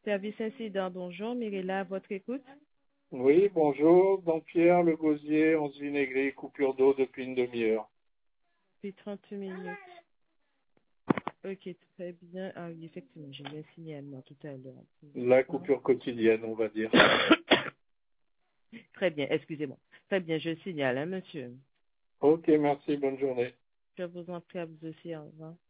Service incident, bonjour, Mirella, à votre écoute. Oui, bonjour. Dans Pierre, Le Gosier, 11 Vinaigre, coupure d'eau depuis une demi-heure. Depuis 30 minutes. Ok, très bien. Ah oui, effectivement, j'ai eu un signalement tout à l'heure. La coupure quotidienne, on va dire. Très bien, excusez-moi. Très bien, je signale, hein, monsieur. Ok, merci, bonne journée. Je vous en prie à vous aussi, au revoir.